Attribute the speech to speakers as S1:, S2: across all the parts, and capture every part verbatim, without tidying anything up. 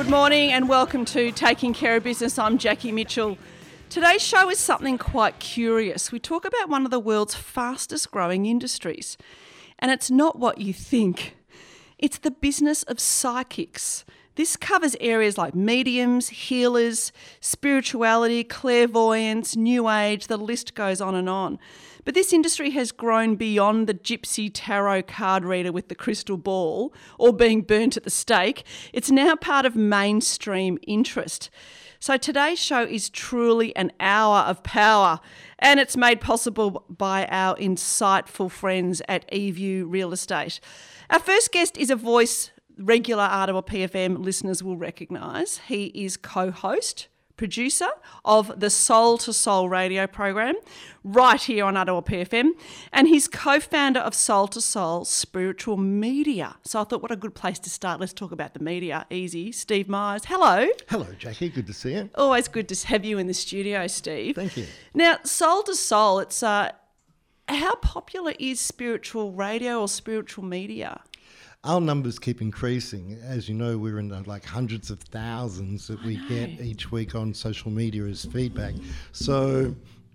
S1: Good morning and welcome to Taking Care of Business. I'm Jackie Mitchell. Today's show is something quite curious. We talk about one of the world's fastest growing industries. And it's not what you think. It's the business of psychics. This covers areas like mediums, healers, spirituality, clairvoyance, new age, the list goes on and on. But this industry has grown beyond the gypsy tarot card reader with the crystal ball or being burnt at the stake. It's now part of mainstream interest. So today's show is truly an hour of power, and it's made possible by our insightful friends at eView Real Estate. Our first guest is a voice regular R two L P F M listeners will recognise. He is co-host, producer of the Soul to Soul radio program right here on R two L P F M, and he's co-founder of Soul to Soul Spiritual Media. So I thought, what a good place to start. Let's talk about the media. Easy. Steve Myers. Hello.
S2: Hello, Jackie. Good to see you.
S1: Always good to have you in the studio, Steve.
S2: Thank you.
S1: Now, Soul to Soul, it's uh, how popular is spiritual radio or spiritual media?
S2: Our numbers keep increasing. As you know, we're in the, like hundreds of thousands that we get each week on social media as feedback. So,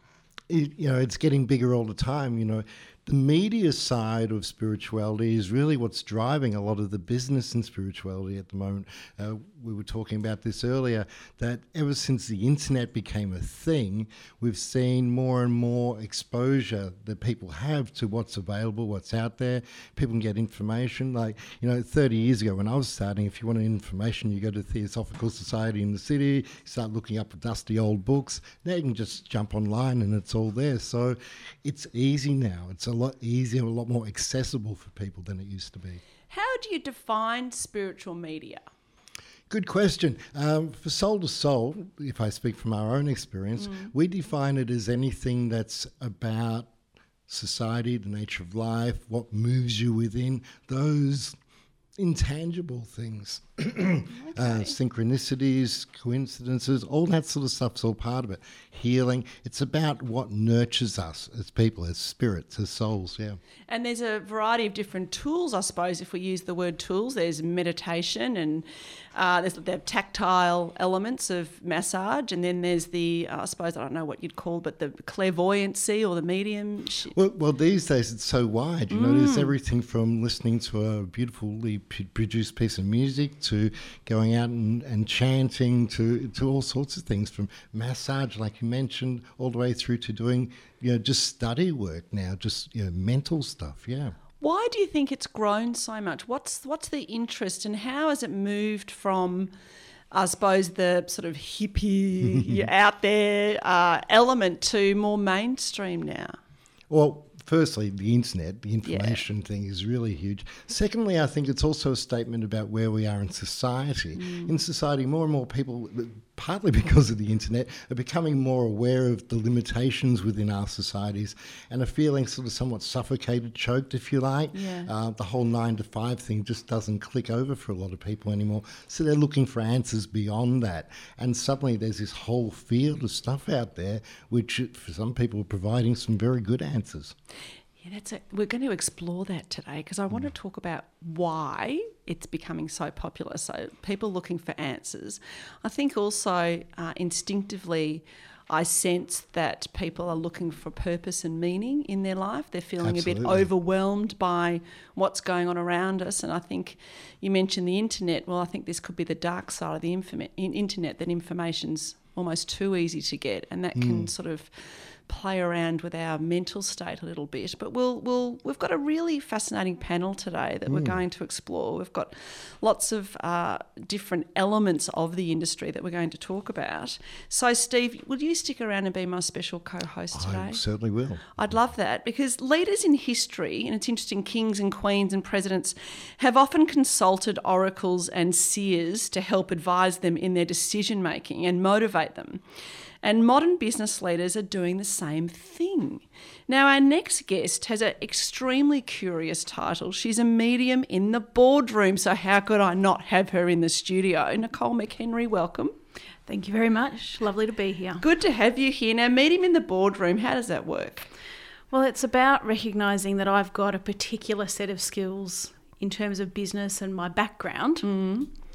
S2: it, you know, it's getting bigger all the time. You know, the media side of spirituality is really what's driving a lot of the business in spirituality at the moment. Uh, we were talking about this earlier, that ever since the internet became a thing, we've seen more and more exposure that people have to what's available, what's out there. People can get information. Like, you know, thirty years ago when I was starting, if you wanted information, you go to the Theosophical Society in the city, you start looking up dusty old books. Now you can just jump online and it's all there. So it's easy now. It's a lot easier, a lot more accessible for people than it used to be.
S1: How do you define spiritual media?
S2: Good question. Um, for Soul to Soul, if I speak from our own experience, mm. we define it as anything that's about society, the nature of life, what moves you within, those intangible things. Okay. uh, synchronicities, coincidences, all that sort of stuff's all part of it. Healing. It's about what nurtures us as people, as spirits, as souls, yeah.
S1: And there's a variety of different tools, I suppose, if we use the word tools. There's meditation and uh, there's the tactile elements of massage, and then there's the, uh, I suppose, I don't know what you'd call, but the clairvoyancy or the medium.
S2: Well, well these days it's so wide. You mm. know, there's everything from listening to a beautifully produced piece of music to going out and, and chanting to, to all sorts of things, from massage, like you mentioned, all the way through to doing, you know, just study work now, just, you know, mental stuff, yeah.
S1: Why do you think it's grown so much? What's what's the interest, and how has it moved from, I suppose, the sort of hippie, out there uh, element to more mainstream now?
S2: Well, firstly, the internet, the information yeah. thing is really huge. Secondly, I think it's also a statement about where we are in society. Mm. In society, more and more people, partly because of the internet, are becoming more aware of the limitations within our societies and are feeling sort of somewhat suffocated, choked, if you like. Yeah. Uh, the whole nine to five thing just doesn't click over for a lot of people anymore. So they're looking for answers beyond that. And suddenly there's this whole field of stuff out there, which for some people are providing some very good answers.
S1: Yeah, that's it. We're going to explore that today because I want to talk about why it's becoming so popular. So people looking for answers. I think also uh, instinctively I sense that people are looking for purpose and meaning in their life. They're feeling Absolutely. a bit overwhelmed by what's going on around us. And I think you mentioned the internet. Well, I think this could be the dark side of the informa- internet, that information's almost too easy to get, and that mm. can sort of play around with our mental state a little bit. But we'll we'll we've got a really fascinating panel today that mm. we're going to explore. We've got lots of uh, different elements of the industry that we're going to talk about. So, Steve, would you stick around and be my special co-host today?
S2: I certainly will.
S1: I'd love that, because leaders in history, and it's interesting, kings and queens and presidents have often consulted oracles and seers to help advise them in their decision making and motivate them. And modern business leaders are doing the same thing. Now, our next guest has an extremely curious title. She's a medium in the boardroom, so how could I not have her in the studio? Nicole McHenry, welcome.
S3: Thank you very much. Lovely to be here.
S1: Good to have you here. Now, medium in the boardroom, how does that work?
S3: Well, it's about recognising that I've got a particular set of skills in terms of business and my background.
S1: Mm.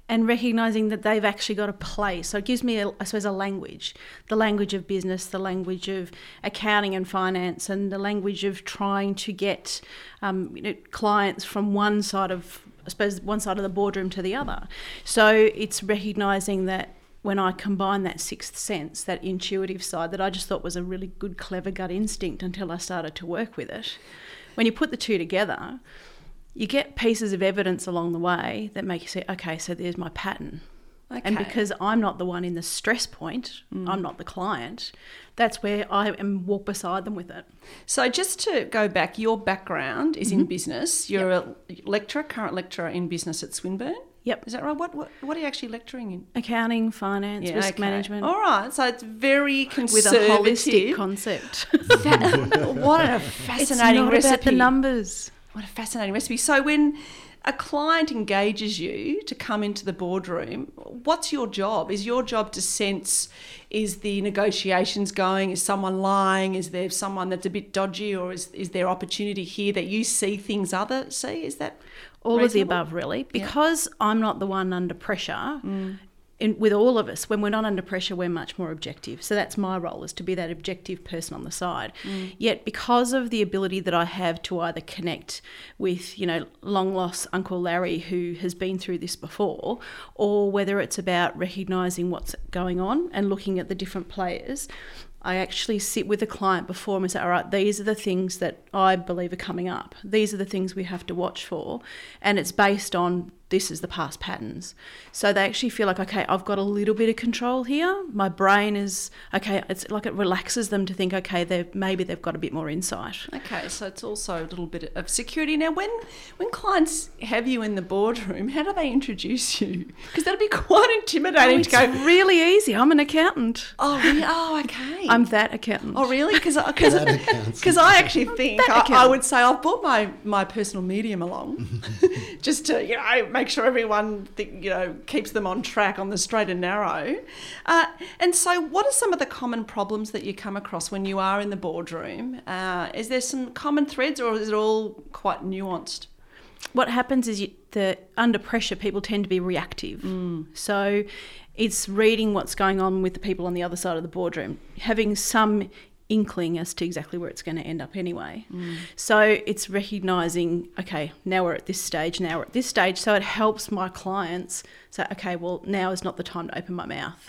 S3: and recognising that they've actually got a place. So it gives me, a, I suppose, a language, the language of business, the language of accounting and finance, and the language of trying to get um, you know, clients from one side of, I suppose, one side of the boardroom to the other. So it's recognising that when I combine that sixth sense, that intuitive side that I just thought was a really good, clever gut instinct until I started to work with it. When you put the two together, you get pieces of evidence along the way that make you say, okay, so there's my pattern. Okay. And because I'm not the one in the stress point, mm. I'm not the client, that's where I am walk beside them with it.
S1: So just to go back, your background is mm-hmm. in business. You're yep. a lecturer, current lecturer in business at Swinburne.
S3: Yep.
S1: Is that right? What what, what are you actually lecturing in?
S3: Accounting, finance, yeah, risk okay. management.
S1: All right. So it's very conservative.
S3: With a holistic concept.
S1: That, what a fascinating
S3: it's not
S1: recipe.
S3: About the numbers.
S1: What a fascinating recipe. So when a client engages you to come into the boardroom, what's your job? Is your job to sense, is the negotiations going? Is someone lying? Is there someone that's a bit dodgy, or is, is there opportunity here that you see things others see? Is that
S3: all
S1: reasonable?
S3: Of the above, really? Because yeah. I'm not the one under pressure. Mm. In, with all of us, when we're not under pressure, we're much more objective. So that's my role, is to be that objective person on the side. Mm. Yet because of the ability that I have to either connect with, you know, long lost Uncle Larry who has been through this before, or whether it's about recognising what's going on and looking at the different players, I actually sit with the client before and say, all right, these are the things that I believe are coming up. These are the things we have to watch for. And it's based on this is the past patterns. So they actually feel like, okay, I've got a little bit of control here. My brain is, okay, it's like it relaxes them to think, okay, they've, maybe they've got a bit more insight.
S1: Okay, so it's also a little bit of security. Now, when when clients have you in the boardroom, how do they introduce you? Because that'd be quite intimidating
S3: oh,
S1: to go.
S3: It's really easy. I'm an accountant.
S1: Oh, really? Oh, okay.
S3: I'm that accountant.
S1: Oh, really? Because because I actually think I, I would say I've brought my, my personal medium along just to, you know, make sure everyone, think, you know, keeps them on track on the straight and narrow. Uh, and so what are some of the common problems that you come across when you are in the boardroom? Uh, is there some common threads, or is it all quite nuanced?
S3: What happens is you, the under pressure, people tend to be reactive.
S1: Mm.
S3: So it's reading what's going on with the people on the other side of the boardroom, having some inkling as to exactly where it's going to end up anyway.
S1: Mm.
S3: So it's recognising, okay, now we're at this stage, now we're at this stage. So it helps my clients say, okay, well, now is not the time to open my mouth.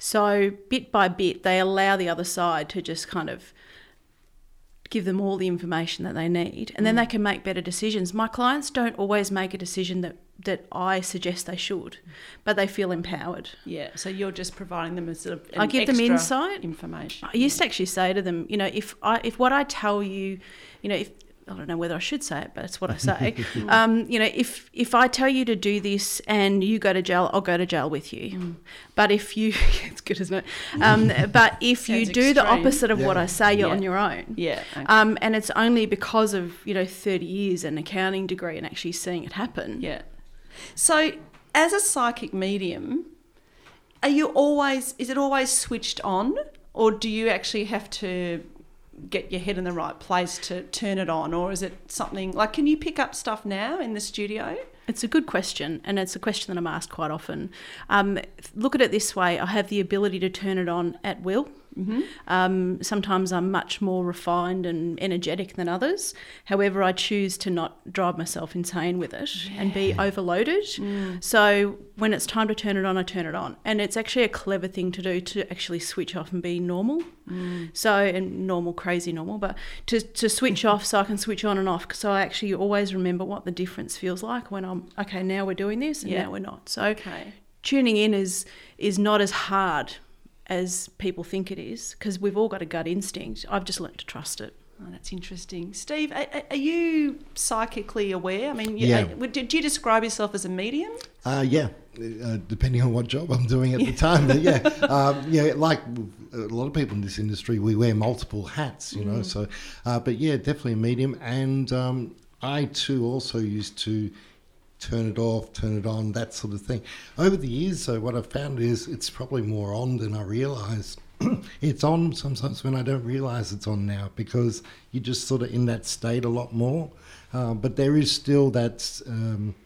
S3: So bit by bit, they allow the other side to just kind of give them all the information that they need, and then they can make better decisions. My clients don't always make a decision that, that I suggest they should, but they feel empowered.
S1: Yeah, so you're just providing them as sort of an
S3: I give them insight,
S1: information.
S3: I used to actually say to them, you know, if I if what I tell you, you know, if I don't know whether I should say it, but it's what I say. um, you know, if if I tell you to do this and you go to jail, I'll go to jail with you. Mm. But if you, it's good, isn't it? Um, but if you do extreme. the opposite of yeah. what I say, you're
S1: yeah.
S3: on your own.
S1: Yeah. Okay.
S3: Um, and it's only because of, you know, thirty years and accounting degree and actually seeing it happen.
S1: Yeah. So as a psychic medium, are you always, is it always switched on, or do you actually have to get your head in the right place to turn it on, or is it something like, can you pick up stuff now in the studio?
S3: It's a good question, and it's a question that I'm asked quite often. Um, look at it this way, I have the ability to turn it on at will.
S1: Mm-hmm.
S3: Um, sometimes I'm much more refined and energetic than others. However, I choose to not drive myself insane with it yeah. and be overloaded.
S1: Mm.
S3: So when it's time to turn it on, I turn it on. And it's actually a clever thing to do, to actually switch off and be normal.
S1: Mm.
S3: So, and normal, crazy normal, but to, to switch off so I can switch on and off. So I actually always remember what the difference feels like when I'm, okay, now we're doing this and
S1: yeah.
S3: now we're not. So
S1: okay.
S3: tuning in is is not as hard as people think it is, because we've all got a gut instinct. I've just learnt to trust it.
S1: Oh, that's interesting. Steve, are, are you psychically aware? I mean, you,
S2: yeah.
S1: are, do you describe yourself as a medium?
S2: Uh, yeah, uh, depending on what job I'm doing at the time. But yeah, um, yeah, like a lot of people in this industry, we wear multiple hats, you know.
S1: Mm.
S2: So, uh, but yeah, definitely a medium. And um, I too also used to turn it off, turn it on, that sort of thing. Over the years, though, what I've found is it's probably more on than I realised. It's on sometimes when I don't realise it's on now, because you're just sort of in that state a lot more. Uh, but there is still that um,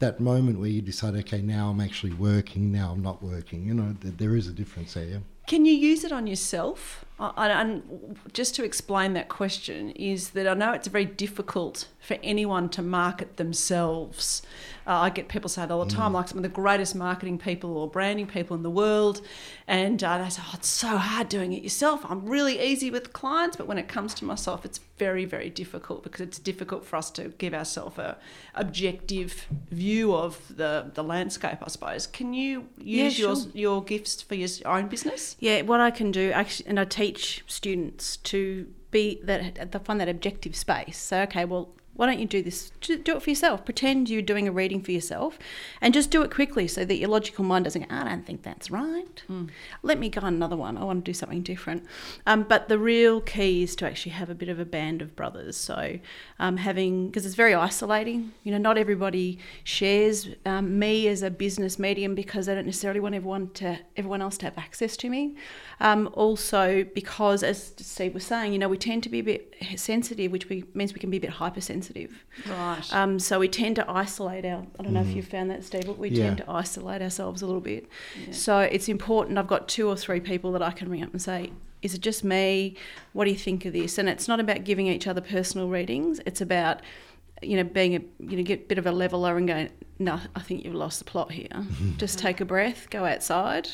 S2: that moment where you decide, okay, now I'm actually working, now I'm not working. You know, th- there is a difference there. Yeah?
S1: Can you use it on yourself? And just to explain that question is that I know it's very difficult for anyone to market themselves. Uh, I get people say that all the time, mm. like some of the greatest marketing people or branding people in the world, and uh, they say, oh, it's so hard doing it yourself. I'm really easy with clients, but when it comes to myself, it's very, very difficult because it's difficult for us to give ourselves a objective view of the, the landscape, I suppose. Can you use
S3: yeah,
S1: your
S3: sure.
S1: your gifts for your own business?
S3: Yeah, what I can do, actually, and I teach students to be that, to find that objective space. So, okay, well, why don't you do this? Do it for yourself. Pretend you're doing a reading for yourself and just do it quickly so that your logical mind doesn't go, I don't think that's right. Mm. Let me go on another one. I want to do something different. Um, but the real key is to actually have a bit of a band of brothers. So um, having, because it's very isolating. You know, not everybody shares um, me as a business medium because they don't necessarily want everyone to everyone else to have access to me. Um, also because, as Steve was saying, you know, we tend to be a bit sensitive, which we, means we can be a bit hypersensitive.
S1: Right.
S3: Um, so we tend to isolate our, I don't know mm. if you've found that, Steve, but we
S2: yeah.
S3: tend to isolate ourselves a little bit.
S1: Yeah.
S3: So it's important. I've got two or three people that I can ring up and say, is it just me? What do you think of this? And it's not about giving each other personal readings. It's about, you know, being a, you know, get a bit of a leveler and going, no, I think you've lost the plot here. Just take a breath, go outside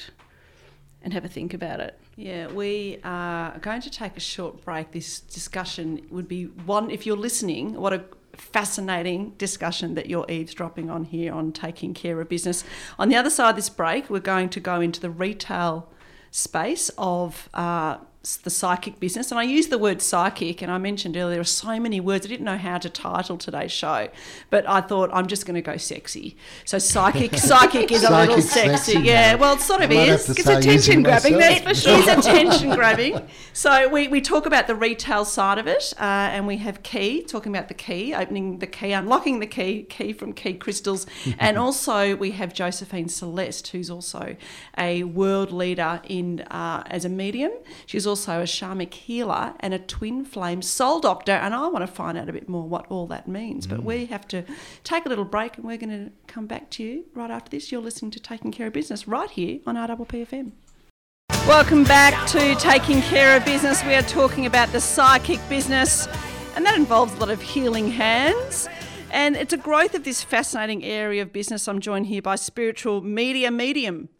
S3: and have a think about it.
S1: Yeah, we are going to take a short break. This discussion would be one, if you're listening, what a fascinating discussion that you're eavesdropping on here on Taking Care of Business. On the other side of this break, we're going to go into the retail space of uh, the psychic business. And I use the word psychic, and I mentioned earlier there are so many words. I didn't know how to title today's show, but I thought I'm just going to go sexy. So psychic psychic is a little sexy. sexy yeah, well, it sort of is.
S3: It's attention grabbing, that's for sure.
S1: It is attention grabbing. So we, we talk about the retail side of it, uh, and we have Key, talking about the key, opening the key, unlocking the key, key from Key Crystals. And also we have Josephine Celeste, who's also a world leader in uh, as a medium. She's also a shamanic healer and a twin flame soul doctor, and I want to find out a bit more what all that means. Mm. But we have to take a little break, and we're going to come back to you right after this. You're listening to Taking Care of Business right here on R P P F M. Welcome back to Taking Care of Business. We are talking about the psychic business, and that involves a lot of healing hands. And it's a growth of this fascinating area of business. I'm joined here by spiritual media medium.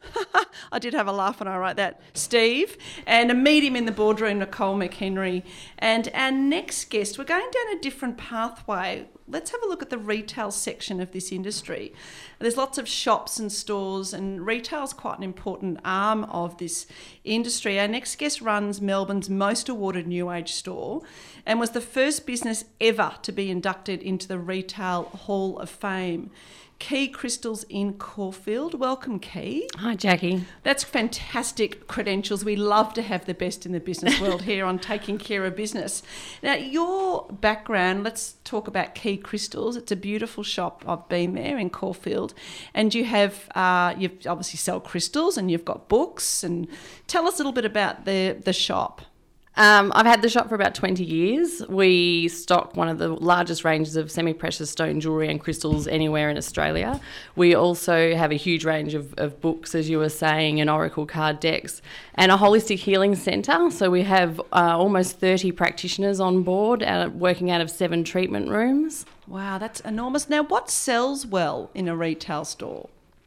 S1: I did have a laugh when I wrote that, Steve. And a medium in the boardroom, Nicole McHenry. And our next guest, we're going down a different pathway. Let's have a look at the retail section of this industry. There's lots of shops and stores, and retail is quite an important arm of this industry. Our next guest runs Melbourne's most awarded New Age store and was the first business ever to be inducted into the Retail Hall of Fame. Key Crystals in Caulfield. Welcome, Key.
S4: Hi, Jackie.
S1: That's fantastic credentials. We love to have the best in the business world here on Taking Care of Business. Now, your background, let's talk about Key Crystals. It's a beautiful shop. I've been there in Caulfield. And you have, uh, you obviously sell crystals, and you've got books. And tell us a little bit about the, the shop.
S4: Um, I've had the shop for about twenty years. We stock one of the largest ranges of semi-precious stone jewellery and crystals anywhere in Australia. We also have a huge range of, of books, as you were saying, and oracle card decks, and a holistic healing centre. So we have uh, almost thirty practitioners on board, out, working out of seven treatment rooms.
S1: Wow, that's enormous. Now, what sells well in a retail store?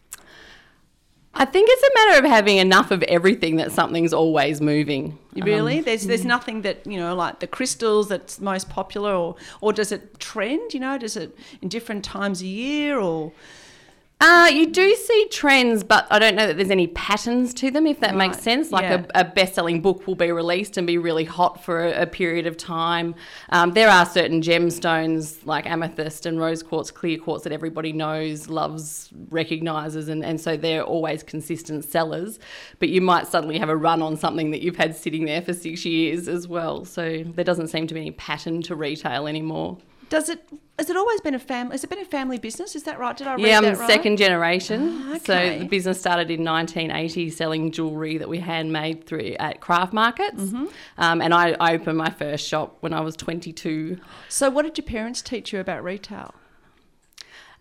S4: I think it's a matter of having enough of everything that something's always moving.
S1: Really?
S4: Um,
S1: there's there's nothing that, you know, like the crystals that's most popular, or or does it trend, you know, does it in different times a year, or...
S4: Uh, you do see trends, but I don't know that there's any patterns to them, if that
S1: right.
S4: makes sense. Like
S1: yeah.
S4: a, a best-selling book will be released and be really hot for a, a period of time. Um, there are certain gemstones like amethyst and rose quartz, clear quartz that everybody knows, loves, recognises, and, and so they're always consistent sellers. But you might suddenly have a run on something that you've had sitting there for six years as well. So there doesn't seem to be any pattern to retail anymore.
S1: Does it? Has it always been a family? Has it been a family business? Is that right? Did I read
S4: yeah, I'm
S1: that right?
S4: second generation.
S1: Ah, okay.
S4: So the business started in nineteen eighty, selling jewellery that we handmade through at craft markets. Mm-hmm. Um, and I, I opened my first shop when I was twenty-two.
S1: So what did your parents teach you about retail?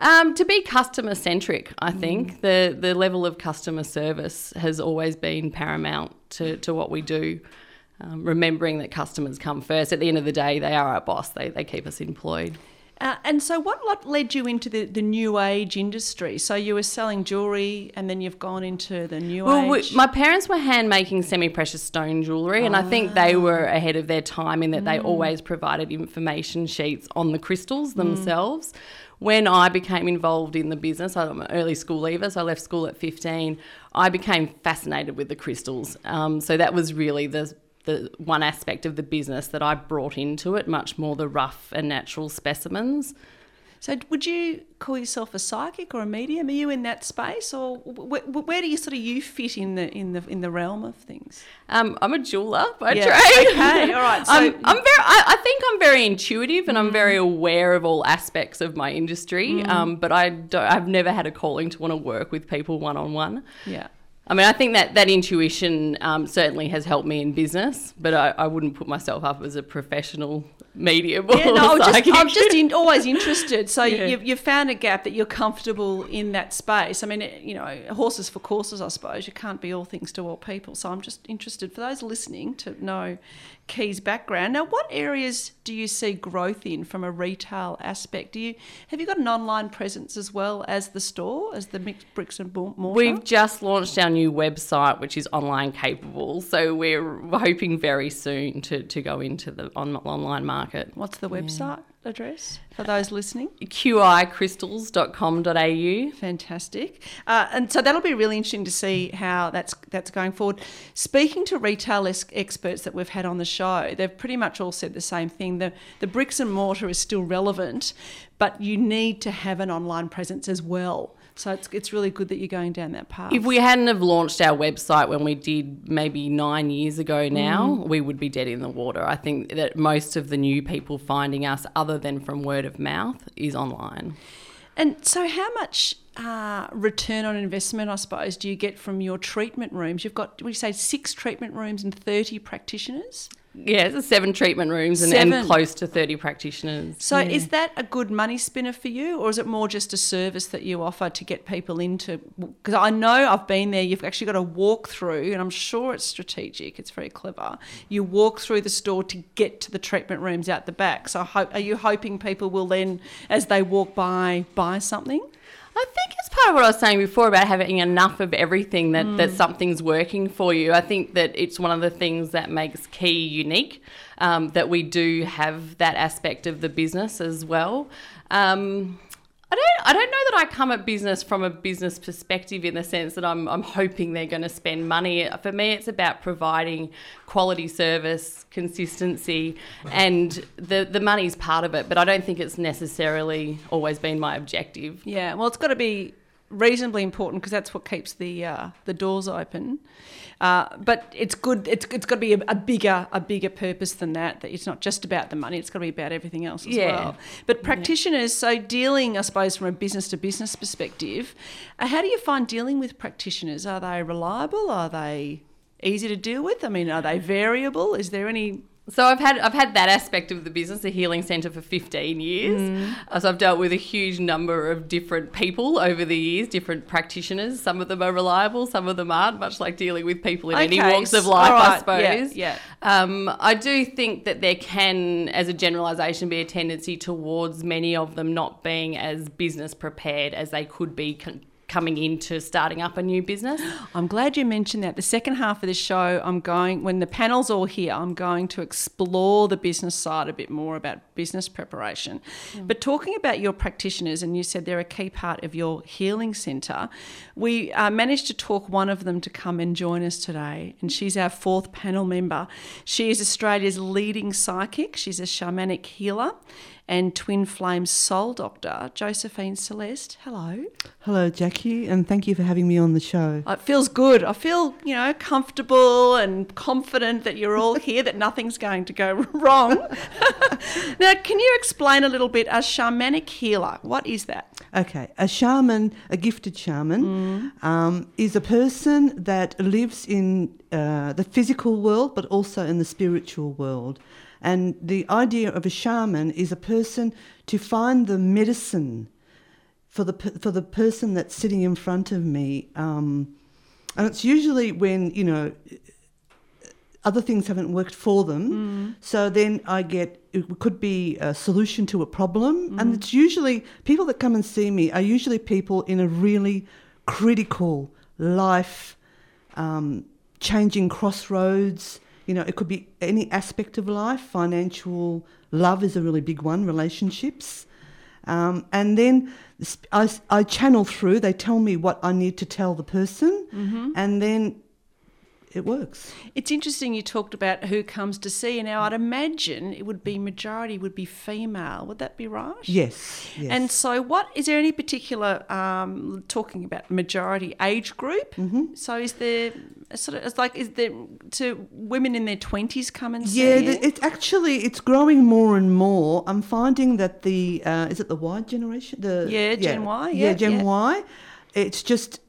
S4: Um, to be customer centric, I think mm. the the level of customer service has always been paramount to, to what we do. Um, remembering that customers come first. At the end of the day, they are our boss. They they keep us employed.
S1: Uh, and so what lot led you into the, the new age industry? So you were selling jewellery and then you've gone into the new
S4: well,
S1: age?
S4: We, my parents were hand making semi-precious stone jewellery, and ah. I think they were ahead of their time in that mm. they always provided information sheets on the crystals themselves. Mm. When I became involved in the business, I'm an early school leaver, so I left school at fifteen, I became fascinated with the crystals. Um, so that was really the the one aspect of the business that I brought into it, much more the rough and natural specimens.
S1: So would you call yourself a psychic or a medium? Are you in that space, or where, where do you sort of you fit in the in the in the realm of things?
S4: Um, I'm a jeweler by
S1: yeah.
S4: trade.
S1: Okay, all right. So
S4: I'm, I'm very. I, I think I'm very intuitive, and mm. I'm very aware of all aspects of my industry. Mm. Um, but I don't, I've never had a calling to want to work with people one on one.
S1: Yeah.
S4: I mean, I think that that intuition um, certainly has helped me in business, but I, I wouldn't put myself up as a professional medium or
S1: yeah, no,
S4: psychic.
S1: Just, I'm just in, always interested. So
S4: yeah.
S1: you've, you've found a gap that you're comfortable in that space. I mean, you know, horses for courses, I suppose. You can't be all things to all people. So I'm just interested, for those listening, to know Key's background. Now, what areas do you see growth in from a retail aspect? Do you have you got an online presence as well as the store, as the mixed bricks and mortar?
S4: We've just launched our new website, which is online capable. So we're hoping very soon to, to go into the on, online market.
S1: What's the website yeah. address for those listening?
S4: q i crystals dot com dot a u.
S1: Fantastic. Uh, and so that'll be really interesting to see how that's that's going forward. Speaking to retail es- experts that we've had on the show, they've pretty much all said the same thing. The, the bricks and mortar is still relevant, but you need to have an online presence as well. So it's it's really good that you're going down that path.
S4: If we hadn't have launched our website when we did maybe nine years ago now, mm. we would be dead in the water. I think that most of the new people finding us, other than from word of mouth, is online.
S1: And so how much uh, return on investment, I suppose, do you get from your treatment rooms? You've got, what do you say, six treatment rooms and thirty practitioners?
S4: Yeah, it's seven treatment rooms and, and close to thirty practitioners.
S1: So
S4: yeah.
S1: is that a good money spinner for you, or is it more just a service that you offer to get people into? Because I know I've been there, you've actually got to walk through, and I'm sure it's strategic, it's very clever. You walk through the store to get to the treatment rooms out the back. So hope, are you hoping people will then, as they walk by, buy something?
S4: I think it's part of what I was saying before about having enough of everything that, mm. that something's working for you. I think that it's one of the things that makes Key unique, um, that we do have that aspect of the business as well. Um, I don't I don't know that I come at business from a business perspective in the sense that I'm I'm hoping they're going to spend money. For me, it's about providing quality service, consistency, and the, the money's part of it, but I don't think it's necessarily always been my objective.
S1: Yeah, well, it's got to be reasonably important because that's what keeps the uh, the doors open. Uh, but it's good. It's it's got to be a, a bigger a bigger purpose than that. That it's not just about the money. It's got to be about everything else as
S4: yeah.
S1: well. But practitioners, so dealing, I suppose, from a business to business perspective, uh, how do you find dealing with practitioners? Are they reliable? Are they easy to deal with? I mean, are they variable? Is there any?
S4: So I've had I've had that aspect of the business, the healing centre, for fifteen years. Mm. So I've dealt with a huge number of different people over the years, different practitioners. Some of them are reliable, some of them aren't, much like dealing with people in okay. any walks of life, right. I suppose.
S1: Yeah, yeah.
S4: Um, I do think that there can, as a generalisation, be a tendency towards many of them not being as business prepared as they could be con- coming into starting up a new business.
S1: I'm glad you mentioned that. The second half of this show, I'm going, when the panel's all here, I'm going to explore the business side a bit more about business preparation. Mm. But talking about your practitioners, and you said they're a key part of your healing centre, we uh, managed to talk one of them to come and join us today, and she's our fourth panel member. She is Australia's leading psychic. She's a shamanic healer and twin flame soul doctor, Josephine Celeste. Hello.
S5: Hello, Jackie, and thank you for having me on the show.
S1: It feels good. I feel, you know, comfortable and confident that you're all here, that nothing's going to go wrong. Now, can you explain a little bit, a shamanic healer, what is that?
S5: Okay, a shaman, a gifted shaman, mm. um, is a person that lives in uh, the physical world but also in the spiritual world. And the idea of a shaman is a person to find the medicine for the per- for the person that's sitting in front of me, um, and it's usually when, you know, other things haven't worked for them.
S1: Mm.
S5: So then I get, it could be a solution to a problem.
S1: Mm.
S5: And it's usually, people that come and see me are usually people in a really critical life, um, changing crossroads. You know, it could be any aspect of life. Financial, love is a really big one, relationships. Um, and then I, I channel through, they tell me what I need to tell the person,
S1: Mm-hmm.
S5: and then it works.
S1: It's interesting you talked about who comes to see you. Now, I'd imagine it would be majority would be female. Would that be right?
S5: Yes, yes.
S1: And so what, is there any particular, um, talking about majority age group?
S5: Mm-hmm.
S1: So is there, a sort of, it's like, is there, to women in their twenties come and see
S5: Yeah,
S1: you?
S5: the, it's actually, it's growing more and more. I'm finding that the, uh, is it the Y generation? The
S1: Yeah, Gen Y,
S5: Yeah,
S1: yeah,
S5: Gen
S1: yeah.
S5: Y. It's just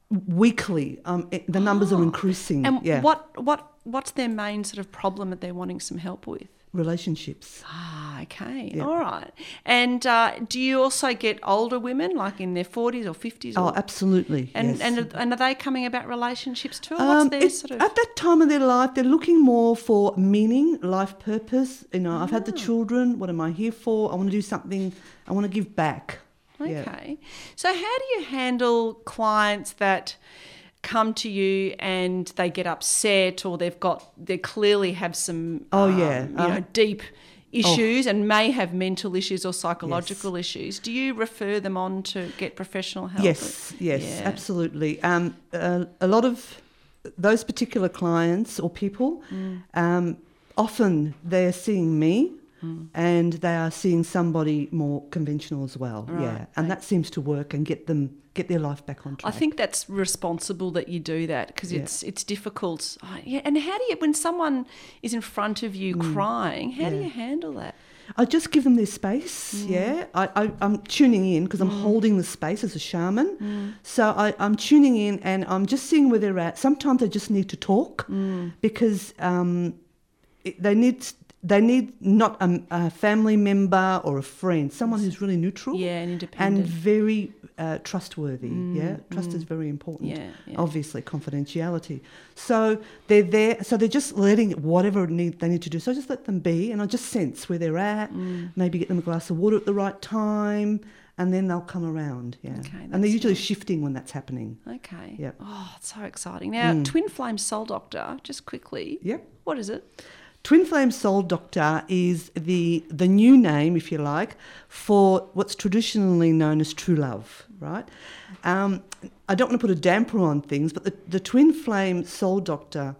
S5: weekly. Um, it, the numbers are increasing.
S1: And
S5: yeah.
S1: what, what, what's their main sort of problem that they're wanting some help with?
S5: Relationships.
S1: Ah, okay.
S5: Yeah.
S1: All right. And uh, do you also get older women, like in their forties or fifties?
S5: Oh,
S1: or,
S5: absolutely.
S1: and,
S5: yes.
S1: and and are they coming about relationships too? Or what's
S5: Um,
S1: their
S5: it's-
S1: sort of...
S5: At that time of their life, they're looking more for meaning, life purpose. You know, I've had the
S1: Ah.
S5: children. What am I here for? I want to do something. I want to give back. Yeah.
S1: Okay. So how do you handle clients that come to you and they get upset, or they've got, they clearly have some,
S5: Oh,
S1: um,
S5: yeah.
S1: you
S5: Uh,
S1: know, deep issues and may have mental issues or psychological issues? Do you refer them on to get professional help?
S5: Yes, yes,
S1: Yeah.
S5: absolutely. Um, uh, a lot of those particular clients or people,
S1: Mm.
S5: um, often they are seeing me
S1: Mm.
S5: and they are seeing somebody more conventional as well.
S1: Right,
S5: Yeah, and that seems to work and get them get their life back on
S1: I
S5: track.
S1: think that's responsible that you do that, because
S5: Yeah.
S1: it's it's difficult. Oh, yeah. And how do you, when someone is in front of you crying, how do
S5: Mm. yeah.
S1: you handle that?
S5: I just give them their space,
S1: Mm.
S5: yeah. I, I, I'm tuning in because I'm holding the space as a shaman.
S1: Mm.
S5: So I, I'm tuning in and I'm just seeing where they're at. Sometimes they just need to talk
S1: Mm.
S5: because um, it, they need they need not a, a family member or a friend, someone who's really neutral
S1: Yeah, and
S5: and
S1: independent.
S5: very uh, trustworthy. yeah, trust is very important.
S1: Yeah, yeah.
S5: Obviously, confidentiality. So they're there. So they're just letting whatever need they need to do. So I just let them be, and I just sense where they're at.
S1: Mm.
S5: Maybe get them a glass of water at the right time, and then they'll come around. Yeah,
S1: Okay,
S5: and they're
S1: that's
S5: usually
S1: nice.
S5: shifting when that's happening.
S1: Okay.
S5: Yep.
S1: Oh, it's so exciting. Now,
S5: Mm.
S1: Twin Flame Soul Doctor, just quickly.
S5: Yep.
S1: What is it?
S5: Twin Flame Soul Doctor is the the new name, if you like, for what's traditionally known as true love, right? Um, I don't want to put a damper on things, but the, the Twin Flame Soul Doctor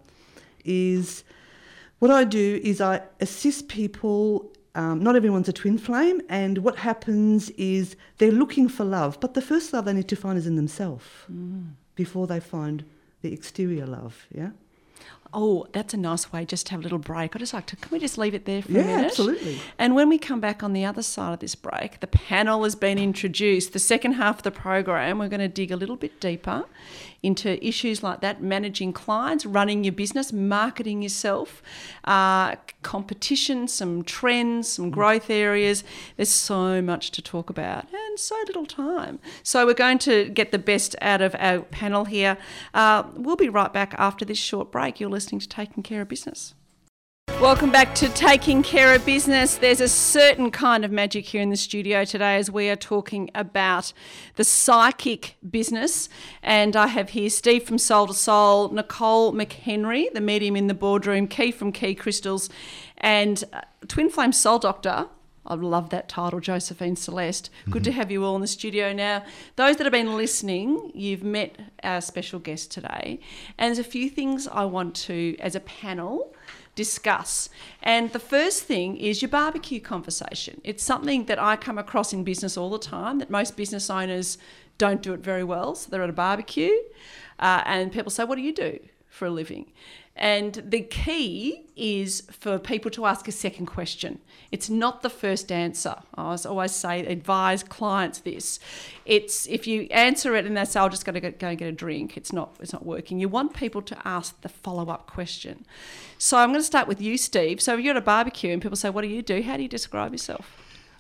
S5: is, what I do is I assist people. Um, not everyone's a twin flame, and what happens is they're looking for love, but the first love they need to find is in themselves before they find the exterior love, yeah?
S1: Oh, that's a nice way just to have a little break. I just like to, can we just leave it there for
S5: Yeah,
S1: a minute?
S5: absolutely.
S1: And when we come back on the other side of this break, the panel has been introduced. The second half of the program, we're going to dig a little bit deeper into issues like that, managing clients, running your business, marketing yourself, uh, competition, some trends, some growth areas. There's so much to talk about and so little time. So we're going to get the best out of our panel here. Uh, we'll be right back after this short break. You're listening to Taking Care of Business. Welcome back to Taking Care of Business. There's a certain kind of magic here in the studio today as we are talking about the psychic business. And I have here Steve from Soul to Soul, Nicole McHenry, the medium in the boardroom, Key from Key Crystals, and uh, Twin Flame Soul Doctor. I love that title, Josephine Celeste. Good to have you all in the studio. Now, those that have been listening, you've met our special guest today. And there's a few things I want to, as a panel, discuss. And the first thing is your barbecue conversation. It's something that I come across in business all the time, that most business owners don't do it very well. So they're at a barbecue uh, and people say, what do you do for a living? And the key is for people to ask a second question. It's not the first answer. I always say, advise clients this. It's if you answer it and they say, I'm just going to go, go and get a drink, it's not, it's not working. You want people to ask the follow-up question. So I'm going to start with you, Steve. So if you're at a barbecue and people say, what do you do? How do you describe yourself?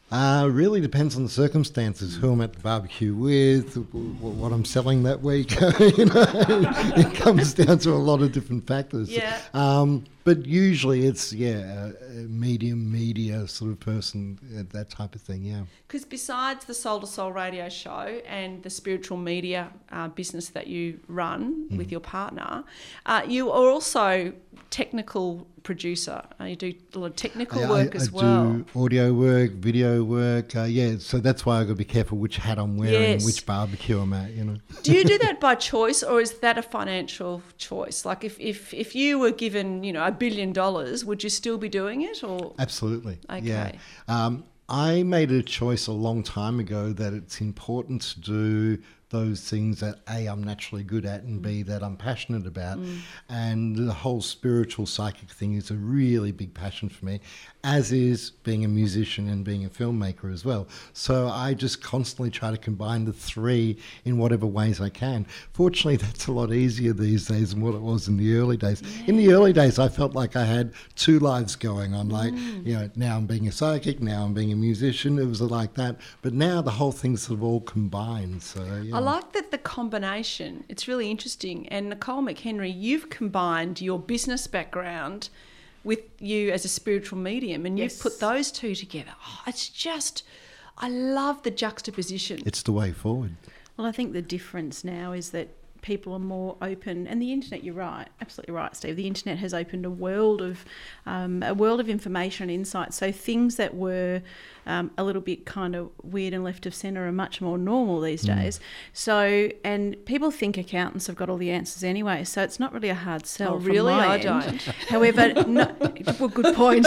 S2: Uh, really depends on the circumstances, who I'm at the barbecue with, w- w- what I'm selling that week. You know, it comes down to a lot of different factors.
S1: Yeah.
S2: Um, but usually it's, yeah, a, a medium media sort of person, uh, that type of thing, yeah.
S1: Because besides the Soul to Soul radio show and the spiritual media uh, business that you run
S2: Mm.
S1: with your partner, uh, you are also technical producer. Uh, you do a lot of technical
S2: I,
S1: work
S2: I,
S1: as
S2: I
S1: well.
S2: do audio work, video work, uh, yeah, so that's why I've got to be careful which hat I'm wearing,
S1: Yes.
S2: which barbecue I'm at, you know.
S1: Do you do that by choice, or is that a financial choice? Like if, if, if you were given, you know, a billion dollars, would you still be doing it? Or
S2: Absolutely.
S1: Okay.
S2: Yeah. Um, I made a choice a long time ago that it's important to do those things that A, I'm naturally good at, and B, that I'm passionate about.
S1: Mm.
S2: And the whole spiritual psychic thing is a really big passion for me, as is being a musician and being a filmmaker as well. So I just constantly try to combine the three in whatever ways I can. Fortunately, that's a lot easier these days than what it was in the early days. Yeah. In the early days, I felt like I had two lives going on. Like, mm. you know, now I'm being a psychic, now I'm being a musician. It was like that. But now the whole thing's sort of all combined. So, yeah.
S1: I like that the combination. It's really interesting. And Nicole McHenry, you've combined your business background with you as a spiritual medium, and
S3: Yes.
S1: you've put those two together. Oh, it's just, I love the juxtaposition.
S2: It's the way forward.
S3: Well, I think the difference now is that people are more open, and the internet, you're right, absolutely right, Steve. The internet has opened a world of um, a world of information and insight. So things that were um, a little bit kind of weird and left of centre are much more normal these days. So, and people think accountants have got all the answers anyway, so it's not really a hard sell.
S1: Oh,
S3: from
S1: really?
S3: my
S1: I
S3: end.
S1: don't.
S3: However, no, well, good point.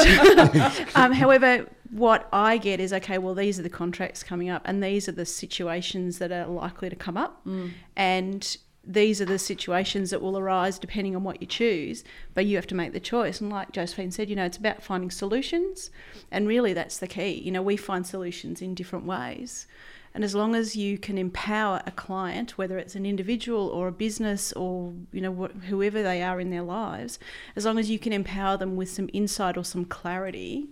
S3: um, however, what I get is, okay, well, these are the contracts coming up, and these are the situations that are likely to come up,
S1: Mm.
S3: and these are the situations that will arise depending on what you choose, but you have to make the choice. And like Josephine said, you know, it's about finding solutions, and really that's the key. You know, we find solutions in different ways, and as long as you can empower a client, whether it's an individual or a business or, you know, wh- whoever they are in their lives, as long as you can empower them with some insight or some clarity.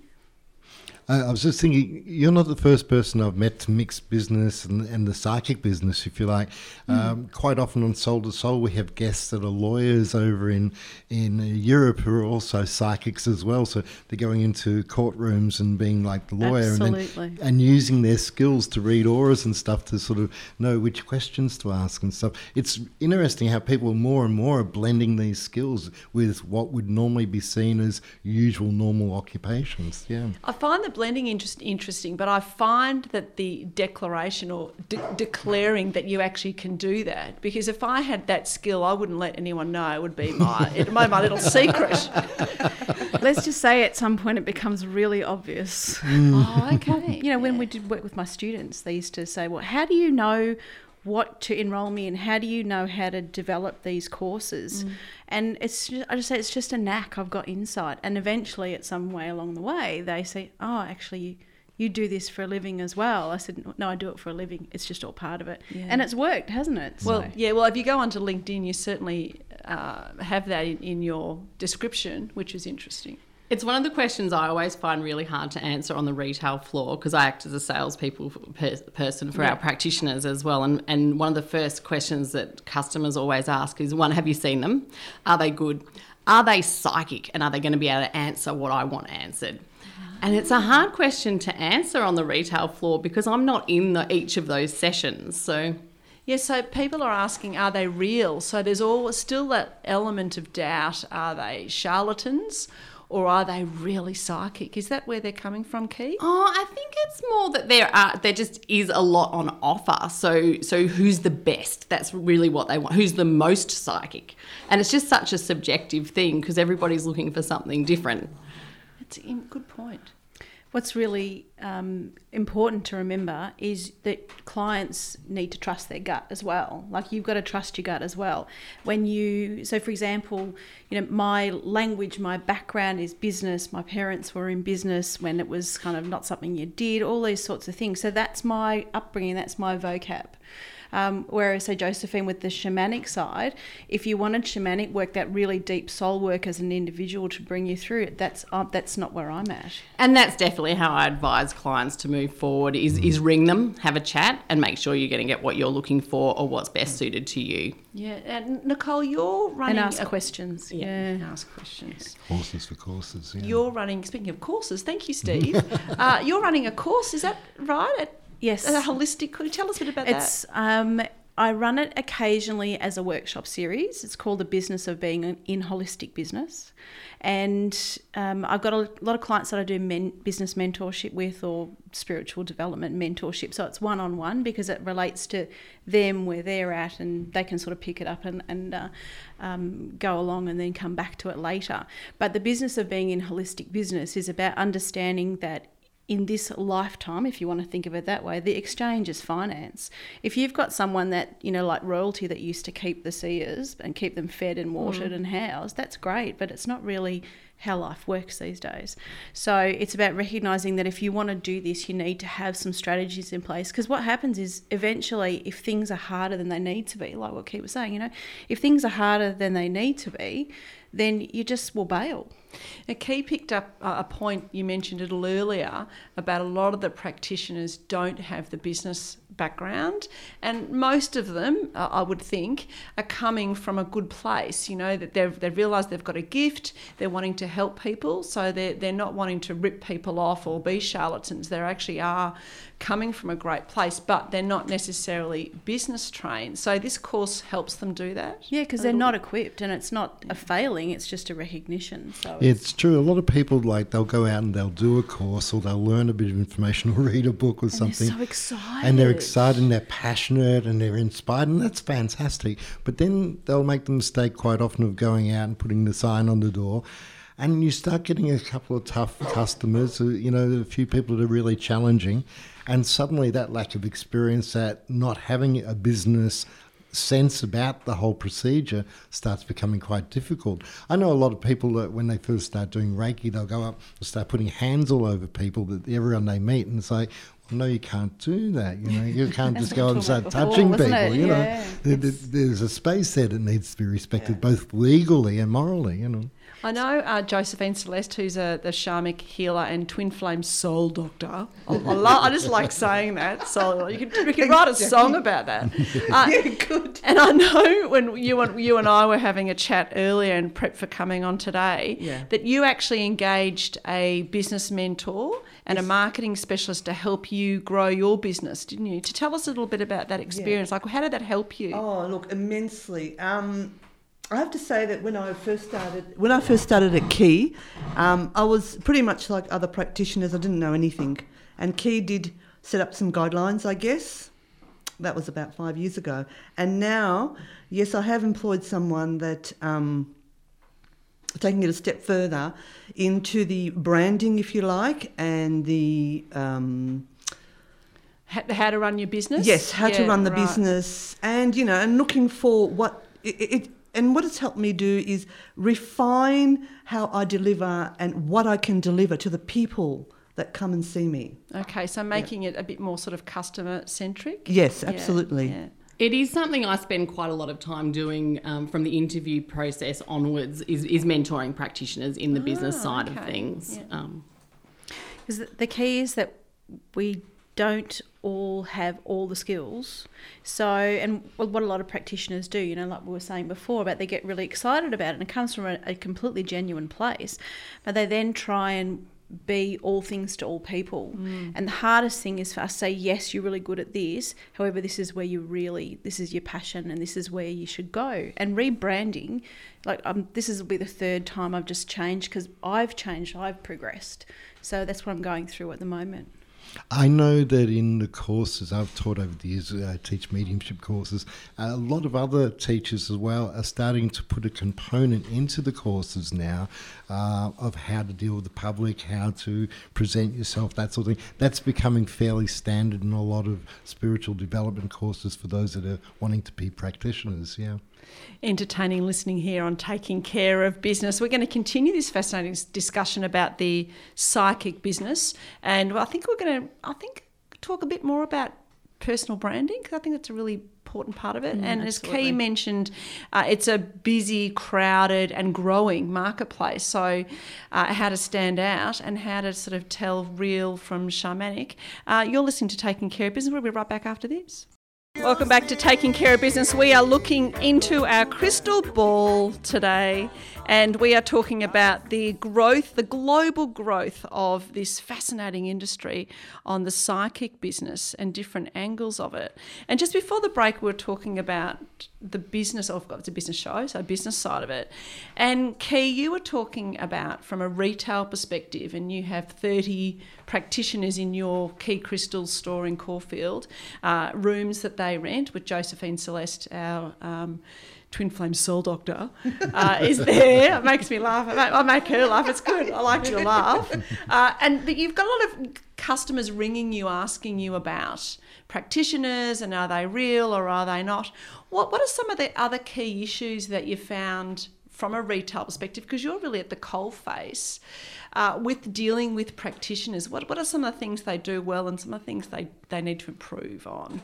S2: I, I was just thinking, you're not the first person I've met to mix business and, and the psychic business, if you like. Mm. Um, quite often on Soul to Soul, we have guests that are lawyers over in, in Europe who are also psychics as well. So they're going into courtrooms and being like the lawyer and, then, and using their skills to read auras and stuff to sort of know which questions to ask and stuff. It's interesting how people more and more are blending these skills with what would normally be seen as usual normal occupations. Yeah,
S1: I find the blending interest, interesting, but I find that the declaration or de- declaring that you actually can do that, because if I had that skill, I wouldn't let anyone know. It would be my, it, my, my little secret.
S3: Let's just say at some point it becomes really obvious.
S2: Mm.
S1: Oh, okay.
S3: You know, when we did work with my students, they used to say, well, how do you know what to enroll me in? How do you know how to develop these courses? Mm. And it's just, I just say it's just a knack. I've got insight. And eventually at some way along the way, they say, oh, actually, you, you do this for a living as well. I said, no, I do it for a living. It's just all part of it. Yeah. And it's worked, hasn't it?
S1: Well,
S3: so.
S1: yeah, well, if you go onto LinkedIn, you certainly uh, have that in, in your description, which is interesting.
S4: It's one of the questions I always find really hard to answer on the retail floor, because I act as a salespeople per- person for yeah. our practitioners as well. And, and one of the first questions that customers always ask is, one, have you seen them? Are they good? Are they psychic? And are they going to be able to answer what I want answered? And it's a hard question to answer on the retail floor because I'm not in the, each of those sessions. So...
S1: Yeah, so people are asking, are they real? So there's always still that element of doubt. Are they charlatans? Or are they really psychic? Is that where they're coming from, Key?
S4: Oh, I think it's more that there are there just is a lot on offer. So so who's the best? That's really what they want. Who's the most psychic? And it's just such a subjective thing because everybody's looking for something different.
S1: That's a good point.
S3: What's really um, important to remember is that clients need to trust their gut as well. Like, you've got to trust your gut as well. When you, so for example, you know, my language, my background is business. My parents were in business when it was kind of not something you did, all these sorts of things. So that's my upbringing, that's my vocab. Um, whereas, say, Josephine with the shamanic side, if you wanted shamanic work, that really deep soul work as an individual to bring you through it, that's uh, that's not where I'm at.
S4: And that's definitely how I advise clients to move forward is, is ring them, have a chat, and make sure you're going to get what you're looking for or what's best suited to you.
S1: Yeah, and Nicole, you're running...
S3: And ask
S1: a,
S3: questions.
S1: Yeah,
S3: Yeah.
S1: and ask questions.
S2: Horses for courses. Yeah.
S1: You're running, speaking of courses, thank you, Steve. uh, you're running a course, is that right? At,
S3: Yes.
S1: A holistic, could you tell us a bit about
S3: It's
S1: that?
S3: um, I run it occasionally as a workshop series. It's called The Business of Being in Holistic Business. And um, I've got a lot of clients that I do men, business mentorship with or spiritual development mentorship. So it's one-on-one because it relates to them, where they're at, and they can sort of pick it up and, and uh, um, go along and then come back to it later. But the business of being in holistic business is about understanding that in this lifetime, if you want to think of it that way, the exchange is finance. If you've got someone that, you know, like royalty that used to keep the seers and keep them fed and watered mm. and housed, that's great, but it's not really how life works these days. So it's about recognising that if you want to do this, you need to have some strategies in place, because what happens is eventually if things are harder than they need to be, like what Kate was saying, you know, if things are harder than they need to be, then you just will bail.
S1: Now, Key picked up a point, you mentioned it a little earlier, about a lot of the practitioners don't have the business background, and most of them, uh, I would think, are coming from a good place, you know, that they've, they've realised they've got a gift, they're wanting to help people, so they're, they're not wanting to rip people off or be charlatans. They actually are coming from a great place, but they're not necessarily business trained. So this course helps them do that.
S3: Yeah, because they're not equipped, and it's not a failing, it's just a recognition. So
S2: it's, it's true. A lot of people, like, they'll go out and they'll do a course or they'll learn a bit of information or read a book or
S3: and
S2: something.
S3: They're so excited.
S2: And they're excited and they're passionate and they're inspired, and that's fantastic. But then they'll make the mistake quite often of going out and putting the sign on the door, and you start getting a couple of tough customers, you know, a few people that are really challenging, and suddenly that lack of experience, that not having a business sense about the whole procedure starts becoming quite difficult. I know a lot of people that when they first start doing Reiki, they'll go up and start putting hands all over people, that everyone they meet, and say, well, no, you can't do that. You know, you can't just go and start
S3: before,
S2: touching people.
S3: it?
S2: You
S3: Yeah.
S2: know, there, there's a space there that needs to be respected, yeah, both legally and morally. You know.
S1: I know uh, Josephine Celeste, who's a the shamanic healer and twin flame soul doctor. I, I, love, I just like saying that. So you could we could write a song about that. Uh,
S3: Yeah, good.
S1: And I know when you and you and I were having a chat earlier and prep for coming on today,
S5: Yeah.
S1: that you actually engaged a business mentor and a marketing specialist to help you grow your business, didn't you? To tell us a little bit about that experience. Like, how did that help you?
S5: Oh, look, immensely. Um, I have to say that when I first started, when I first started at Key, um, I was pretty much like other practitioners. I didn't know anything, and Key did set up some guidelines, I guess. That was about five years ago, and now, yes, I have employed someone that. Um, taking it a step further into the branding, if you like, and the um,
S1: How, how to run your business?
S5: yes, how to
S1: Yeah,
S5: run the
S1: right.
S5: business, and you know, and looking for what it, it. And what it's helped me do is refine how I deliver and what I can deliver to the people that come and see me.
S1: Okay, so making it a bit more sort of customer centric.
S5: Yes,
S1: Yeah,
S5: absolutely.
S1: yeah.
S4: It is something I spend quite a lot of time doing um, from the interview process onwards, is, is mentoring practitioners in the business
S1: Ah,
S4: side of
S1: okay.
S4: things.
S1: Yeah.
S4: Um,
S3: Because the- the key is that we don't all have all the skills. So, and what a lot of practitioners do, you know, like we were saying before, about they get really excited about it, and it comes from a, a completely genuine place, but they then try and be all things to all people. Mm. And the hardest thing is for us to say, yes, you're really good at this, however, this is where you really, this is your passion and this is where you should go. And rebranding, like um, this is will be the third time I've just changed, because I've changed, I've progressed. So that's what I'm going through at the moment.
S2: I know that in the courses I've taught over the years, I teach mediumship courses, a lot of other teachers as well are starting to put a component into the courses now uh, of how to deal with the public, how to present yourself, that sort of thing. That's becoming fairly standard in a lot of spiritual development courses for those that are wanting to be practitioners, yeah.
S1: Entertaining listening here on Taking Care of Business. We're going to continue this fascinating discussion about the psychic business, and I think we're going to, I think, talk a bit more about personal branding, because I think that's a really important part of it.
S3: Mm,
S1: and
S3: absolutely.
S1: as Key mentioned, uh, it's a busy, crowded and growing marketplace. So uh, how to stand out and how to sort of tell real from shamanic. Uh, you're listening to Taking Care of Business. We'll be right back after this. Welcome back to Taking Care of Business. We are looking into our crystal ball today, and we are talking about the growth, the global growth of this fascinating industry on the psychic business and different angles of it. And just before the break, we were talking about the business of, it's a business show, so business side of it. And Key, you were talking about from a retail perspective, and you have thirty practitioners in your Key Crystals store in Caulfield, uh, rooms that they rent with Josephine Celeste, our um, twin flame soul doctor, uh, is there. It makes me laugh. I make, I make her laugh. It's good. I like to laugh. Uh, and but you've got a lot of customers ringing you, asking you about practitioners and are they real or are they not? What What are some of the other key issues that you found from a retail perspective, because you're really at the coalface uh, with dealing with practitioners? What What are some of the things they do well and some of the things they, they need to improve on?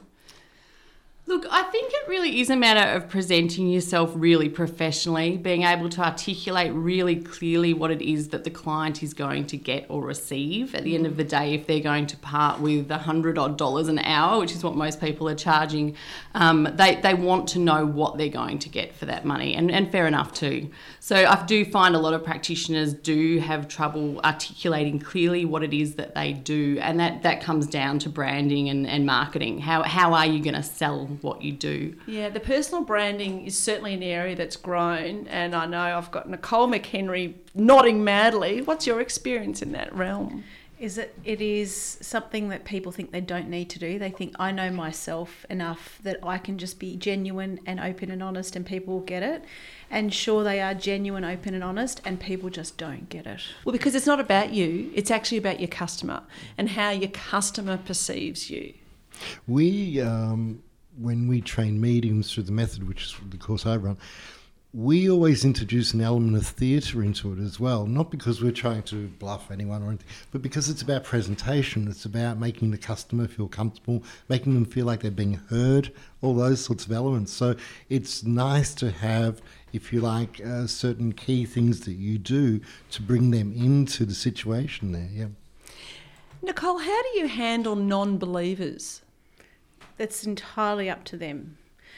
S4: Look, I think it really is a matter of presenting yourself really professionally, being able to articulate really clearly what it is that the client is going to get or receive. At the end of the day, if they're going to part with a hundred odd dollars an hour, which is what most people are charging, um, they, they want to know what they're going to get for that money, and, and fair enough too. So I do find a lot of practitioners do have trouble articulating clearly what it is that they do, and that, that comes down to branding and, and marketing. How, how are you going to sell what you do?
S1: Yeah, the personal branding is certainly an area that's grown, and I know I've got Nicole McHenry nodding madly. What's your experience in that realm?
S3: Is that it is something that people think they don't need to do. They think, I know myself enough that I can just be genuine and open and honest and people will get it. And sure, they are genuine, open and honest, and people just don't get it.
S1: Well, because it's not about you, it's actually about your customer and how your customer perceives you.
S2: We, um, when we train mediums through the method, which is the course I run, we always introduce an element of theatre into it as well, not because we're trying to bluff anyone or anything, but because it's about presentation. It's about making the customer feel comfortable, making them feel like they're being heard, all those sorts of elements. So it's nice to have, if you like, uh, certain key things that you do to bring them into the situation there, yeah.
S1: Nicole, how do you handle non-believers?
S3: That's entirely up to them.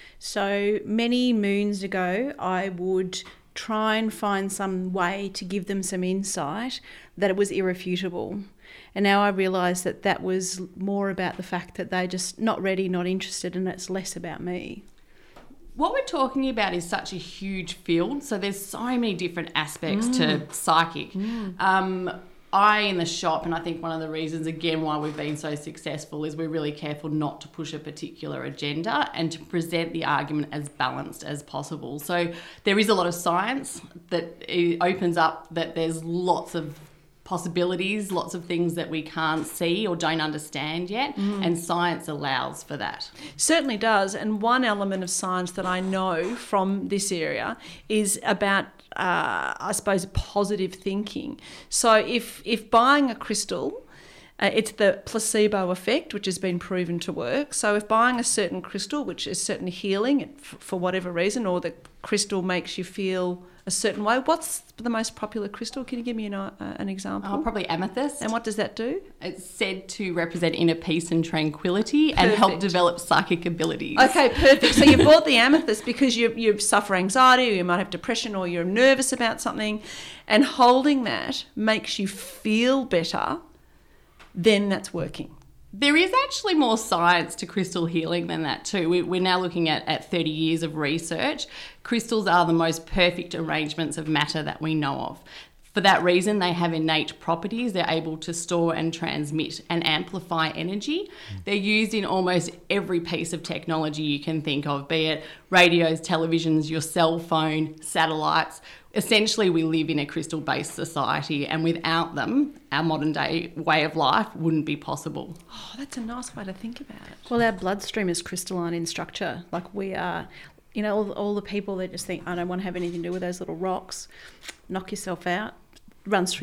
S3: So many moons ago, I would try and find some way to give them some insight that it was irrefutable. And now I realise that that was more about the fact that they're just not ready, not interested, and it's less about me.
S4: What we're talking about is such a huge field, so there's so many different aspects mm. to psychic. Mm. Um, I, in the shop, and I think one of the reasons, again, why we've been so successful is we're really careful not to push a particular agenda and to present the argument as balanced as possible. So there is a lot of science that opens up that there's lots of possibilities, lots of things that we can't see or don't understand yet, mm. and science allows for that.
S1: Certainly does. And one element of science that I know from this area is about Uh, I suppose, positive thinking. So if if buying a crystal, uh, it's the placebo effect, which has been proven to work. So if buying a certain crystal, which is certain healing f- for whatever reason, or the crystal makes you feel a certain way, what's the most popular crystal? Can you give me an, uh, an example?
S4: Oh, probably amethyst.
S1: And what does that do?
S4: It's said to represent inner peace and tranquility
S1: Perfect.
S4: and help develop psychic abilities.
S1: Okay, perfect. So you bought the amethyst because you you suffer anxiety, or you might have depression, or you're nervous about something, and holding that makes you feel better, then that's working.
S4: There is actually more science to crystal healing than that too. We, we're now looking at, at thirty years of research. Crystals are the most perfect arrangements of matter that we know of. For that reason, they have innate properties. They're able to store and transmit and amplify energy. They're used in almost every piece of technology you can think of, be it radios, televisions, your cell phone, satellites. Essentially, we live in a crystal-based society, and without them, our modern-day way of life wouldn't be possible.
S1: Oh, that's a nice way to think about it.
S3: Well, our bloodstream is crystalline in structure. Like we are, you know, all, all the people that just think, I don't want to have anything to do with those little rocks, knock yourself out, runs through your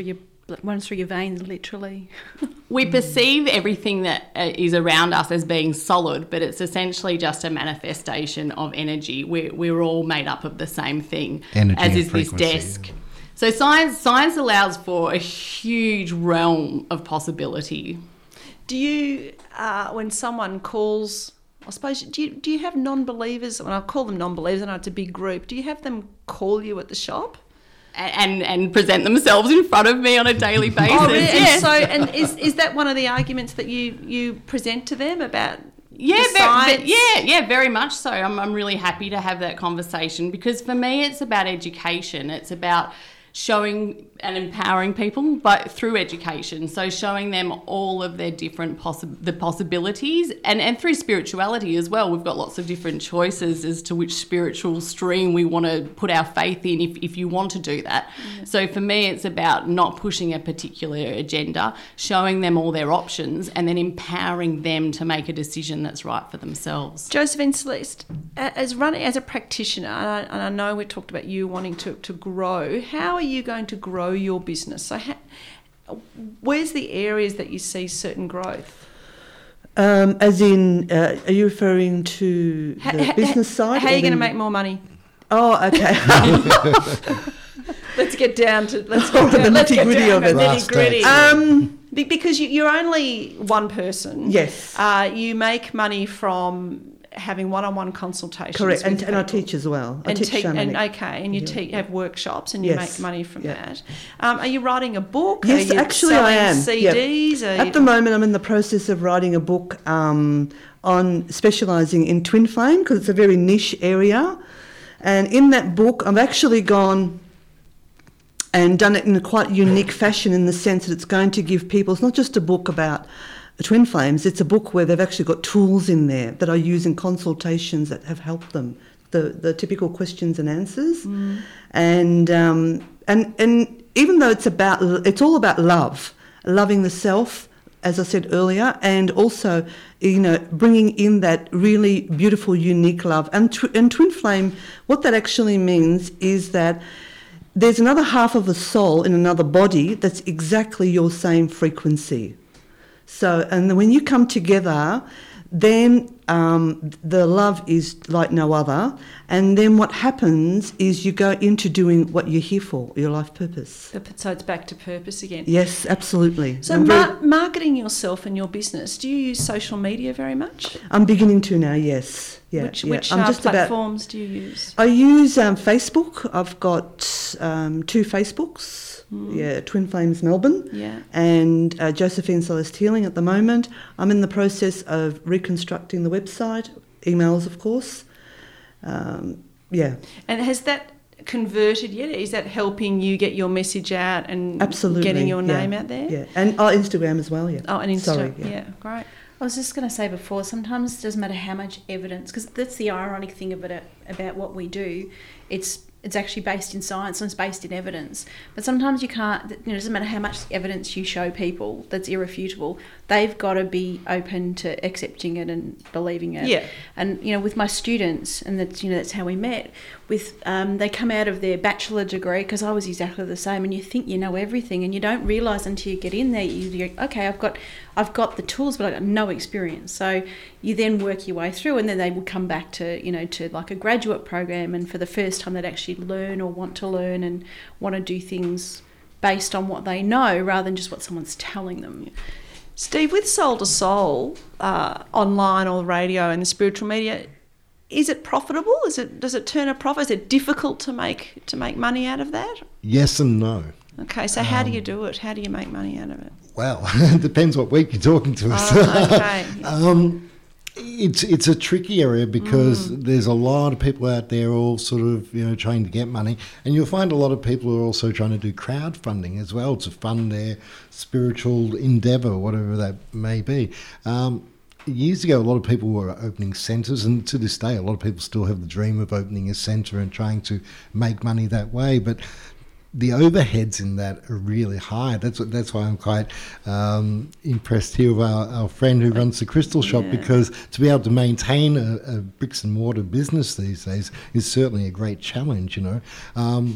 S3: runs through your veins, literally.
S4: We perceive everything that uh, is around us as being solid, but it's essentially just a manifestation of energy. We're, we're all made up of the same thing,
S2: Energy
S4: as
S2: and
S4: is this
S2: frequency.
S4: desk. So science science allows for a huge realm of possibility.
S1: Do you, uh, when someone calls, I suppose, do you, do you have non-believers, well, I call them non-believers, I know it's a big group, do you have them call you at the shop?
S4: And and present themselves in front of me on a daily basis.
S1: Oh, really?
S4: Yeah.
S1: And so, and is, is that one of the arguments that you, you present to them about
S4: Yeah,
S1: the
S4: ve- ve-
S1: science?
S4: yeah, yeah, very much so. I'm, I'm really happy to have that conversation because for me it's about education. It's about showing and empowering people, but through education. So showing them all of their different possi- the possibilities, and, and through spirituality as well. We've got lots of different choices as to which spiritual stream we want to put our faith in if, if you want to do that. Mm. So for me, it's about not pushing a particular agenda, showing them all their options, and then empowering them to make a decision that's right for themselves.
S1: Josephine Celeste, as running as a practitioner, and I, and I know we talked about you wanting to, to grow, how are you going to grow your business? So how, where's the areas that you see certain growth?
S5: Um, as in, uh, are you referring to the
S1: Ha- ha-
S5: business side?
S1: How are
S5: or
S1: you going to
S5: the-
S1: make more money?
S5: Oh, okay.
S1: Let's get down to let's get
S5: The
S1: down, let's get
S5: nitty-gritty
S1: down
S5: of
S1: to
S5: it.
S1: nitty gritty.
S5: um,
S1: Be- because you, you're only one person.
S5: yes,
S1: Uh, you make money from having one-on-one consultations.
S5: correct. And,
S1: with
S5: and I
S1: people.
S5: teach as well. I
S1: And,
S5: teach
S1: te- and
S5: shamanic.
S1: okay, and you
S5: Yeah.
S1: te- have workshops and you
S5: Yes.
S1: make money from
S5: Yeah.
S1: that. Um, are you writing a book?
S5: Yes,
S1: are you
S5: actually
S1: selling
S5: I am.
S1: C Ds?
S5: Yeah.
S1: Are you-
S5: At the moment, I'm in the process of writing a book um, on specialising in twin flame because it's a very niche area. And in that book, I've actually gone and done it in a quite unique fashion in the sense that it's going to give people, it's not just a book about the twin flames, it's a book where they've actually got tools in there that I use in consultations that have helped them, the, the typical questions and answers. Mm. And, um, and, and even though it's about, it's all about love, loving the self, as I said earlier, and also, you know, bringing in that really beautiful, unique love. And, tw- and twin flame, what that actually means is that there's another half of a soul in another body that's exactly your same frequency. So, and when you come together, then um, the love is like no other. And then what happens is you go into doing what you're here for, your life purpose.
S1: So it's back to purpose again.
S5: Yes, absolutely.
S1: So
S5: I'm,
S1: mar-
S5: very,
S1: marketing yourself and your business, do you use social media very much?
S5: I'm beginning to now, yes. Yeah,
S1: which
S5: yeah.
S1: which
S5: I'm
S1: uh,
S5: just about,
S1: platforms do you use?
S5: I use um, Facebook. I've got um, two Facebooks. Mm. Yeah, Twin Flames Melbourne.
S1: Yeah.
S5: And uh, Josephine Celeste Healing at the moment. I'm in the process of reconstructing the website, emails, of course. Um, yeah.
S1: And has that converted yet? Is that helping you get your message out and
S5: Absolutely,
S1: getting your
S5: yeah,
S1: name out there?
S5: Yeah. And oh, Instagram as well, yeah.
S1: Oh, and Instagram.
S5: Sorry,
S1: yeah.
S5: yeah.
S1: Great.
S3: I was just going to say before, sometimes it doesn't matter how much evidence, because that's the ironic thing about it, about what we do. It's it's actually based in science and it's based in evidence. But sometimes you can't, you know, it doesn't matter how much evidence you show people that's irrefutable. They've got to be open to accepting it and believing it.
S1: Yeah.
S3: And, you know, with my students, and that's, you know, that's how we met, with um, they come out of their bachelor degree, because I was exactly the same, and you think you know everything and you don't realise until you get in there, you, you're, okay, I've got I've got the tools, but I've got no experience. So you then work your way through, and then they will come back to, you know, to like a graduate program, and for the first time they'd actually learn or want to learn and want to do things based on what they know rather than just what someone's telling them.
S1: Steve, with Soul to Soul, uh, online or radio and the spiritual media, is it profitable? Is it does it turn a profit? Is it difficult to make to make money out of that?
S2: Yes and no.
S1: Okay, so how do you do it? How do you make money out of it?
S2: Well, it depends what week you're talking to us.
S1: Oh, okay.
S2: um, it's it's a tricky area because mm. there's a lot of people out there all sort of, you know, trying to get money, and you'll find a lot of people who are also trying to do crowdfunding as well to fund their spiritual endeavour, whatever that may be. Um, Years ago, a lot of people were opening centres, and to this day, a lot of people still have the dream of opening a centre and trying to make money that way. But the overheads in that are really high. That's what, that's why I'm quite um, impressed here with our, our friend who runs the Crystal Shop,
S1: yeah.
S2: because to be able to maintain a, a bricks and mortar business these days is certainly a great challenge, you know. Um,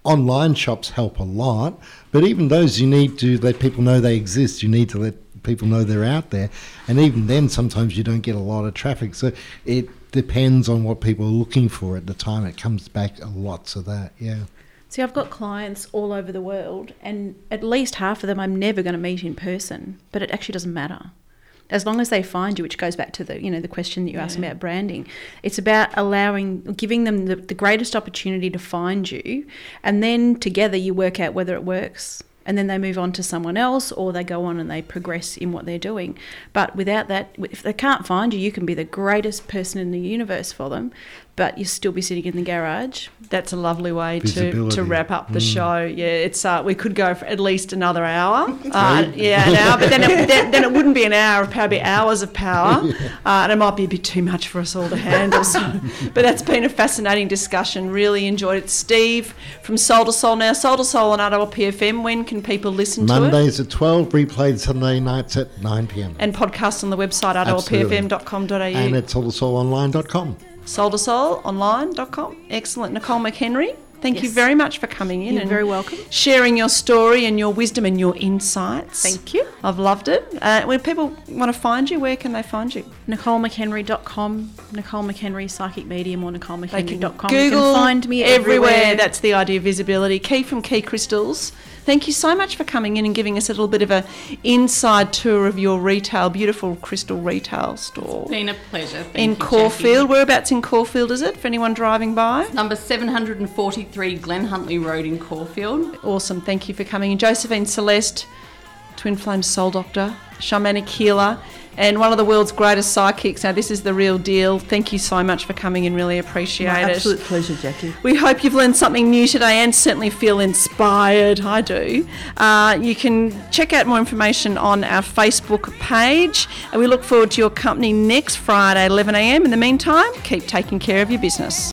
S2: online shops help a lot, but even those, you need to let people know they exist. You need to let people know they're out there, and even then sometimes you don't get a lot of traffic. So it depends on what people are looking for at the time. It comes back a lot to that, yeah.
S3: See, I've got clients all over the world, and at least half of them I'm never going to meet in person, but it actually doesn't matter. As long as they find you, which goes back to the, you know, the question that you asked
S1: Yeah.
S3: about branding. It's about allowing, giving them the, the greatest opportunity to find you, and then together you work out whether it works. And then they move on to someone else, or they go on and they progress in what they're doing. But without that, if they can't find you, you can be the greatest person in the universe for them, but you'll still be sitting in the garage.
S1: That's a lovely way to,
S2: Visibility.
S1: to wrap up the
S2: Mm.
S1: show. Yeah, it's uh, we could go for at least another hour. Uh, yeah, an hour, but then it, then, then it wouldn't be an hour, it'd probably be hours of power, uh, and it might be a bit too much for us all to handle. So, but that's been a fascinating discussion. Really enjoyed it. Steve from Soul to Soul. Now, Soul to Soul on R L P F M. When can people listen to it?
S2: Mondays at twelve, replayed Sunday nights at nine p.m.
S1: And podcasts on the website r l p f m dot com dot a u.
S2: And at soul to soul online dot com.
S1: soul to soul online dot com. Excellent. Nicole McHenry, thank you
S3: Yes.
S1: very much for coming in
S3: You're
S1: and
S3: very welcome.
S1: sharing your story and your wisdom and your insights.
S3: Thank you.
S1: I've loved it. Uh, when people want to find you, where can they find you?
S3: Nicole McHenry dot com, Nicole McHenry Psychic Medium, or Nicole
S1: They
S3: McHenry
S1: can
S3: dot com.
S1: Google
S3: You can find me
S1: everywhere.
S3: everywhere.
S1: That's the idea of visibility. Key from Key Crystals. Thank you so much for coming in and giving us a little bit of a inside tour of your retail, beautiful crystal retail store.
S4: Been a pleasure. Thank
S1: In
S4: you,
S1: Caulfield. Whereabouts in Caulfield is it, for anyone driving by?
S4: Jackie. Number seven hundred forty-three Glen Huntley Road in Caulfield.
S1: Awesome. Thank you for coming in. Josephine Celeste, Twin Flame Soul Doctor, shamanic healer, and one of the world's greatest psychics. Now, this is the real deal. Thank you so much for coming in. Really appreciate
S5: My
S1: it.
S5: absolute pleasure, Jackie.
S1: We hope you've learned something new today and certainly feel inspired. I do. Uh, you can check out more information on our Facebook page, and we look forward to your company next Friday, eleven a m. In the meantime, keep taking care of your business.